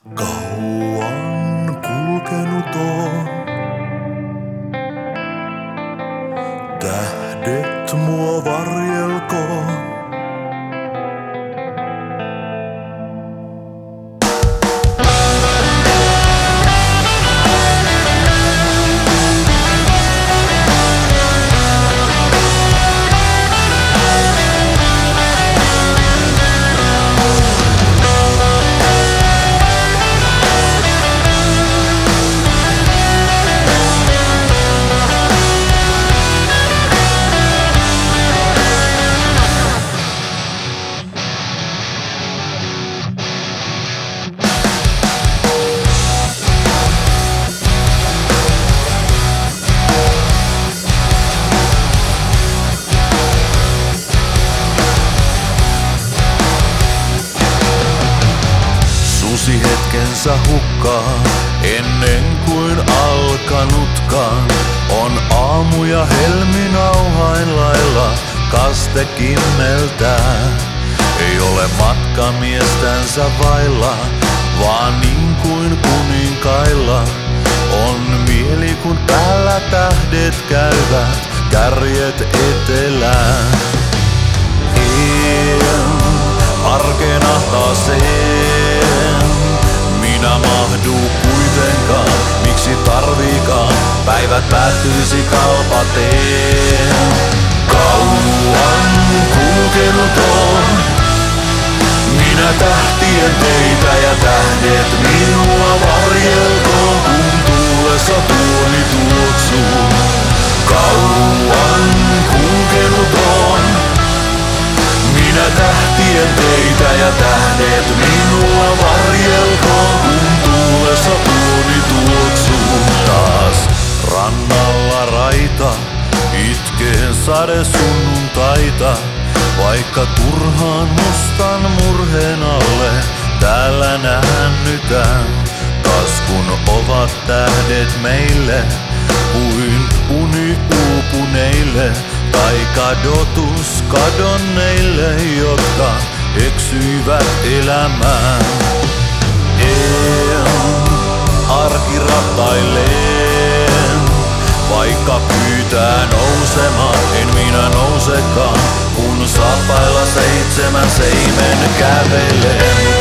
Kauan kulkenut on, tähdet mua varjelkoon. Susi hetkensä hukkaa ennen kuin alkanutkaan. On aamu ja helmi nauhain lailla kaste kimmeltää. Ei ole matkamiestänsä vailla, vaan niin kuin kuninkailla. On mieli kun päällä tähdet käyvät, kärjet etelään. Arkena taaseen, minä mahdu kuitenkaan, miksi tarviikaan, päivät päättyisi kalpateen. Kauan kulkenut on, minä tähtien teitä ja tähdet minua varjelkoon, kun tuulessa tuoni tuoksuu. Kauan kulkenut on, minä tähtien teitä ja tähdet minua varjelkoon, kun tuulessa tuoni tuoksuu. Taas rannalla raita, itkee sade sunnuntaita, vaikka turhaan mustan murheen alle täällä näännytään. Kas kun ovat tähdet meille kuin uni uupuneille, tai kadotus kadonneille, jotka eksyivät elämään. Arkirattailleen, vaikka pyytää nousemaan, en minä nousekaan, kun saappailla 7 seimen kävelen.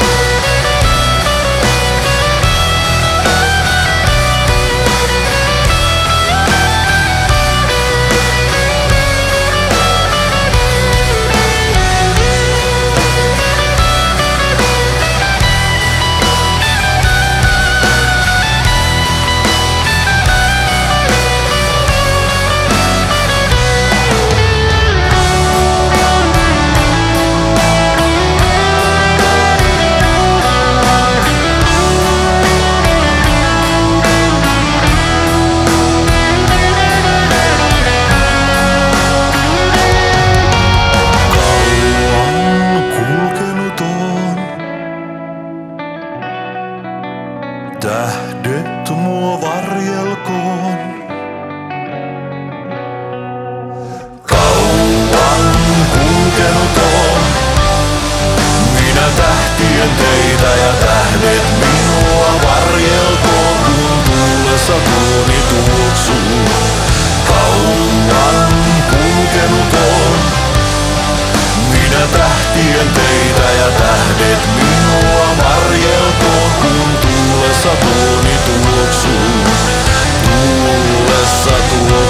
Tähdet mua varjelkoon. Kauan kulkenut on, minä tähtien teitä ja tähdet minua varjelkoon, kun tuulessa tuoni tuoksuu. Kauan kulkenut on, minä tähtien teitä ja tähdet minua varjelkoon, kun tuulessa tuoni tuoksuu. Tuulessa tuoni